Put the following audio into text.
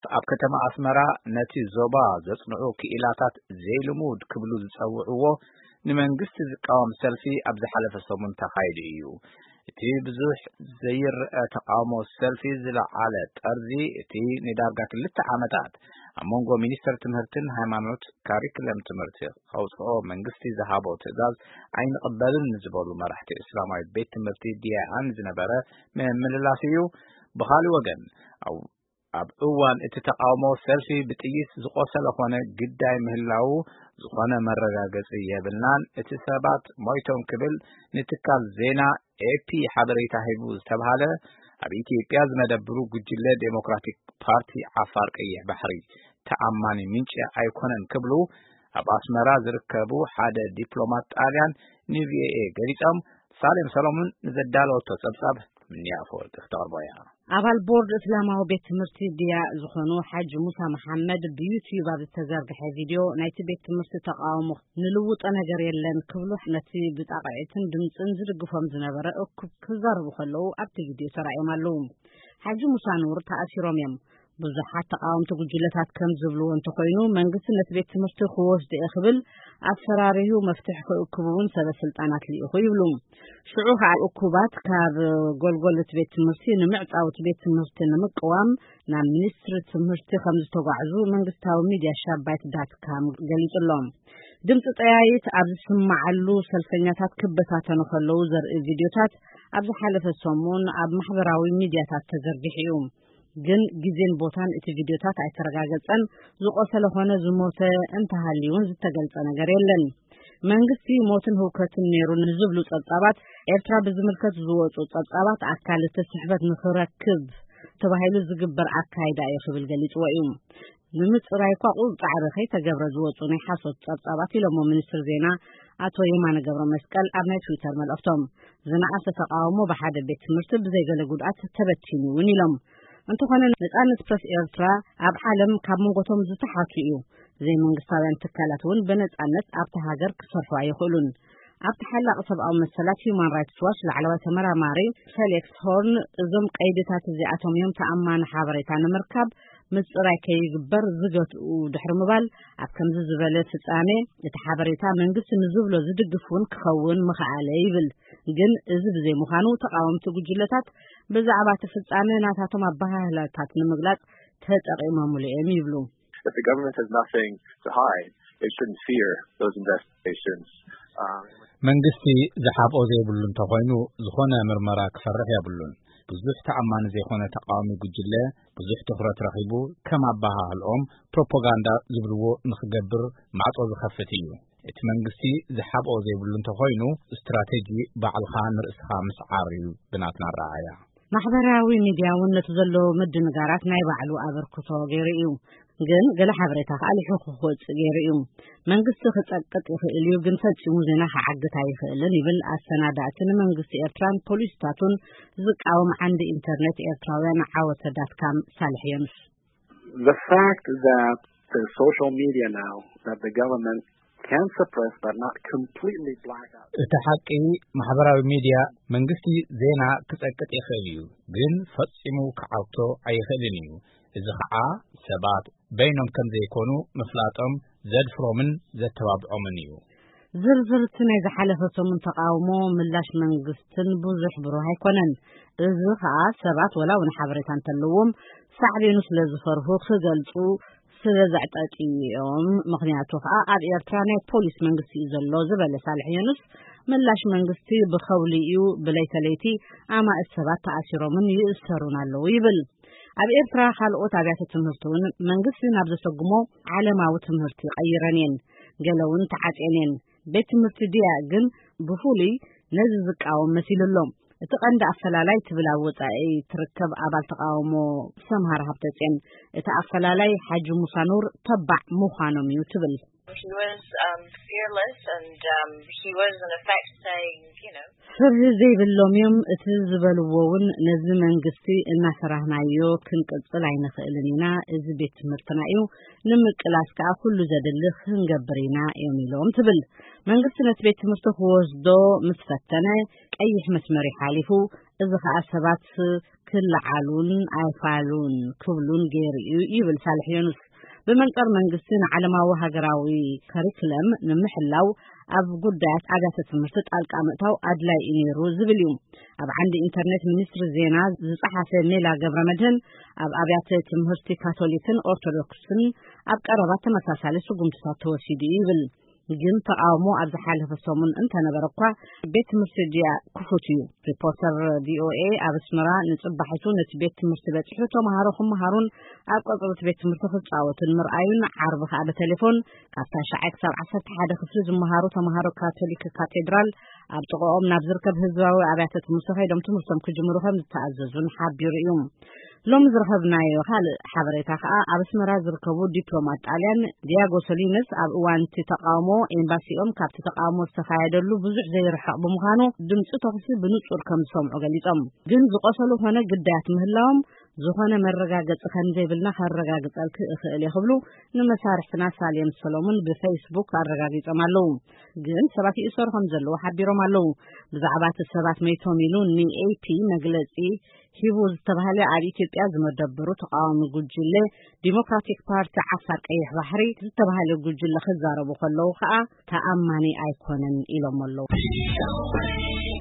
ኣብ ከተማ ኣስመራ ነቲ ዞባ ዘጽንዑ ክኢላታት ዘይልሙድ ክብሉ ዝጸውዕዎ ንመንግስቲ ዝቃወም ሰልፊ ኣብ ዝሓለፈ ሰሙን ተኻይዱ እዩ። እቲ ብዙሕ ዘይርአ ተቃውሞ ሰልፊ ዝለዓለ ጠርዚ እቲ ንዳርጋ 2 ዓመታት ኣብ መንጎ ሚኒስትር ትምህርትን ሃይማኖት ካሪኩለም ትምህርቲ ከውፅኦ መንግስቲ ዝሃቦ ትዕዛዝ ኣይንቕበልን ዝበሉ መራሕቲ እስላማዊ ቤት ትምህርቲ ዲያኣን ዝነበረ ምምልላስ እዩ። ብኻልእ ወገን ኣብ እዋን እቲ ተቃውሞ ሰልፊ ብጥይት ዝቆሰለ ኾነ ግዳይ ምህላው ዝኾነ መረጋገፂ የብልናን እቲ ሰባት ሞይቶም ክብል ንትካል ዜና ኤፒ ሓበሬታ ሂቡ ዝተባሃለ ኣብ ኢትዮጵያ ዝመደብሩ ጉጅለ ዴሞክራቲክ ፓርቲ ዓፋር ቀይሕ ባሕሪ ተኣማኒ ምንጭ ኣይኮነን ክብሉ ኣብ ኣስመራ ዝርከቡ ሓደ ዲፕሎማት ጣልያን ንቪኤ ገሊፆም። ሳሌም ሰሎሞን ንዘዳለወቶ ጸብጻብ ምንያፎ ተኽተቀርቦያ አባል ቦርድ እስላማዊ ቤት ትምህርቲ ዲያ ዝኾኑ ሓጅ ሙሳ መሐመድ ብዩቲዩብ ኣብ ዝተዘርግሐ ቪድዮ ናይቲ ቤት ትምህርቲ ተቃውሞ ንልውጦ ነገር የለን ክብሉ ነቲ ብጣቂዕትን ድምፅን ዝድግፎም ዝነበረ እኩብ ክዛረቡ ከለዉ ኣብቲ ቪድዮ ተራእዮም ኣለዉ። ሓጅ ሙሳ ኑር ተኣሲሮም እዮም። ብዙሓት ተቃወምቲ ጉጅለታት ከም ዝብልዎ እንተኮይኑ መንግስቲ ነቲ ቤት ትምህርቲ ክወስድ ክብል ኣፈራሪሁ መፍትሕ ክእክቡን ሰበስልጣናት ሊኢኹ ይብሉ። ሽዑ ከዓ እኩባት ካብ ጎልጎል እቲ ቤት ትምህርቲ ንምዕፃው እቲ ቤት ትምህርቲ ንምቅዋም ናብ ሚኒስትሪ ትምህርቲ ከም ዝተጓዕዙ መንግስታዊ ሚድያ ሻባይት ዳትካም ገሊጹሎም። ድምፂ ጠያይት ኣብ ዝስማዓሉ ሰልፈኛታት ክበታተኑ ከለዉ ዘርኢ ቪድዮታት ኣብ ዝሓለፈ ሰሙን ኣብ ማሕበራዊ ሚድያታት ተዘርጊሑ እዩ። ግን ጊዜን ቦታን እቲ ቪድዮታት ኣይተረጋገፀን ዝቆሰለ ኾነ ዝሞተ እንተሃልዩን ዝተገልጸ ነገር የለን። መንግስቲ ሞትን ህውከትን ነይሩ ንዝብሉ ጸብጻባት ኤርትራ ብዝምልከት ዝወፁ ጸብጻባት ኣካል እቲ ስሕበት ንኽረክብ ተባሂሉ ዝግበር ኣካይዳ ይኽብል ገሊጽዎ እዩ። ንምጽራይ ኳ ቁፅዓር ከይተገብረ ዝወፁ ናይ ሓሶት ጸብጻባት ኢሎሞ ሚኒስትር ዜና ኣቶ የማነ ገብረ መስቀል ኣብ ናይ ትዊተር መልእኽቶም ዝነኣሰ ተቃውሞ ብሓደ ቤት ትምህርቲ ብዘይገለ ጉድኣት ተበቲኑ እውን ኢሎም። እንተኾነ ነጻነት ፕረስ ኤርትራ ኣብ ዓለም ካብ መንጎቶም ዝተሓቱ እዩ። ዘይመንግስታውያን ትካላት እውን ብነጻነት ኣብቲ ሃገር ክሰርሑ ኣይኽእሉን። ኣብቲ ሓላቕ ሰብኣዊ መሰላት ሂውማን ራይትስ ዋች ላዕለዋይ ተመራማሪ ፌሊክስ ሆርን እዞም ቀይድታት እዚኣቶም እዮም ተኣማኒ ሓበሬታ ንምርካብ ምጽራይ ከይግበር ዝገትኡ ድሕሪ ምባል ኣብ ከምዚ ዝበለ ፍጻሜ እቲ ሓበሬታ መንግስቲ ንዝብሎ ዝድግፉን ክኸውን ምኽኣለ ይብል። ግን እዚ ብዘይ ምዃኑ ተቃወምቲ ጉጅለታት ብዛዕባ እቲ ፍጻሜ ናታቶም ኣባህላታት ንምግላጽ ተጠቒሞሙሉ እዮም ይብሉ። If the government has nothing to hide, it shouldn't fear those investigations. መንግስቲ ዝሓብኦ ዘይብሉ እንተኾይኑ ዝኾነ ምርመራ ክፈርሕ የብሉን። ብዙሕ ተኣማኒ ዘይኮነ ተቃዋሚ ጉጅለ ብዙሕ ትኹረት ረኺቡ ከም ኣባህልኦም ፕሮፓጋንዳ ዝብልዎ ንኽገብር ማዕጾ ዝኸፍት እዩ። እቲ መንግስቲ ዝሓብኦ ዘይብሉ እንተኾይኑ ስትራቴጂ ባዕልኻ ንርእስኻ ምስዓር እዩ ብናትና ረኣያ። ማሕበራዊ ሚድያውን ነቲ ዘለዎ ምድንጋራት ናይ ባዕሉ ኣበርክቶ ገይሩ እዩ። ግን ገለ ሓበሬታ ከዓ ሊሑ ክወፅእ ገይሩ እዩ። መንግስቲ ክጸቅጥ ይኽእል እዩ ግን ፈጺሙ ዜና ክዓግት ኣይኽእልን ይብል ኣሰናዳእቲ ንመንግስቲ ኤርትራን ፖሊስታቱን ዝቃወም ዓንዲ ኢንተርኔት ኤርትራውያን ዓወተ ዳትካም ሳልሕ የኑስ። The fact that the social media now that the government can suppress but not completely black out. እቲ ሓቂ ማሕበራዊ ሚድያ መንግስቲ ዜና ክጸቅጥ ይኽእል እዩ ግን ፈጺሙ ክዓውቶ ኣይኽእልን እዩ። እዚ ከዓ ሰባት በይኖም ከም ዘይኮኑ ምፍላጦም ዘድፍሮምን ዘተባብዖምን እዩ። ዝርዝርቲ ናይ ዝሓለፈ ሰሙን ተቃውሞ ምላሽ መንግስትን ብዙሕ ብሩህ ኣይኮነን። እዚ ከዓ ሰባት ወላው ንሓበሬታ እንተለዎም ሳዕቤኑ ስለ ዝፈርሁ ክገልጹ ስለ ዘዕጠጥዮም ምክንያቱ ከዓ ኣብ ኤርትራ ናይ ፖሊስ መንግስቲ እዩ ዘሎ ዝበለ ሳልሕ የኑስ ምላሽ መንግስቲ ብኸውሊ እዩ ብለይተለይቲ ኣማእት ሰባት ተኣሲሮምን ይእሰሩን ኣለዉ ይብል። ኣብ ኤርትራ ካልኦት ኣብያተ ትምህርቲ እውን መንግስቲ ናብ ዘሰጉሞ ዓለማዊ ትምህርቲ ቀይረን እየን ገለውን ተዓጽየን። ቤት ትምህርቲ ዲያ ግን ብፍሉይ ነዚ ዝቃወም መሲሉሎም። እቲ ቀንዲ ኣፈላላይ ትብል ኣብ ወጻኢ ትርከብ ኣባል ተቃውሞ ሰምሃር ሃብተፅን እቲ ኣፈላላይ ሓጂ ሙሳ ኑር ተባዕ ምዃኖም እዩ ትብል። He was fearless and he was in effect saying, فرزي باللوميوم اتزبلوون نزل منغستي النصرانايو كنقصل عين خيلنينا از بيت مرتنايو نمقلاسكا كل زدلخ نغبرينا يميلوم تبل منغستنا بيت مرتخ وزدو متفتنه قيح مسمري حالفو اذا حسابات كل عالون عيفالون كبلون غير يبل صالح يونس بمنقر منغستنا علماو هاغراوي كاريكلم نمحلاو أب قدات عادة تمرتت القامتاو أدلاي إنيرو زبليوم أب عند إنترنت منستر زينا صحافة ميلا قبر مدهن أب أبيات تمرتي كاثوليكن أورثودوكسن أب قربات مساسالي سقوم تساتو سيدي بل جن تقاومو أبز حاله فالصومن انت نبرقوا بيت مرسجيا كفوتيو ريبورتر VOA أب اسمرا نتبحثو نتبيت مرسبت حوتو مهاروخم مهارون أب قطرت بيت مرتخص عوت المرأيون عربخ أب تليفون كافتا شعيك سال عصر تحادة خفرز مهارو تمهارو كاثوليك كاتدرال أب تقوم نابزركب هزواوي أبياتت مرسخي دمتو مرسم كجمروهم تتعززون حاب يرئيوم لوم زرخبنايو خال حبريتا خا أبسمرا زركبو ديبلومات طاليان دياغو سولينس أب وان تقاومو إمباسيوم كاب تقاومو استفايدلو بزح زي رحق بمخانو دمصو تفسير بنصور كم سمعو غليطم جن زقصلو هنا قدات مهلاهم زخانه مرغاغص خنجي بلنا خرغاغص الك اخيل يخبلو نمسارحنا ساليم سلومون بفيسبوك አረጋግጠማለው ግን ሰባት ይሰርኩም ዘለው ሓቢሮማለው ብዛዕባት ሰባት መይቶሚሉን ኒኤፒ መግለጺ ሂቡዝ ተባህለ ኣብ ኢትዮጵያ ዝመደብሩ ተቃዋሚ ጉጅለ ዲሞክራቲክ ፓርቲ ዓፋር ቀይሕ ባሕሪ ዝተባህለ ጉጅለ ክዛረቡ ከለው ከዓ ተኣማኒ ኣይኮነን ኢሎምለው